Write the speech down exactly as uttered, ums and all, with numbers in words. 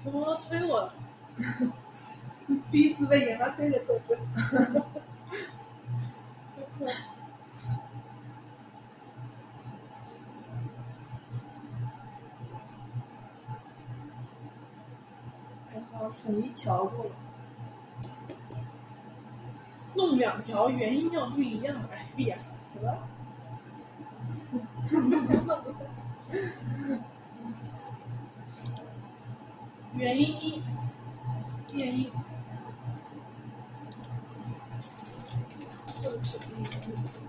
怎么催我了？第一次被研发催的测试。 还好省一条过了。 弄两条原因要不一样，哎，憋死了。不想弄。原因一，原因。这个是原因。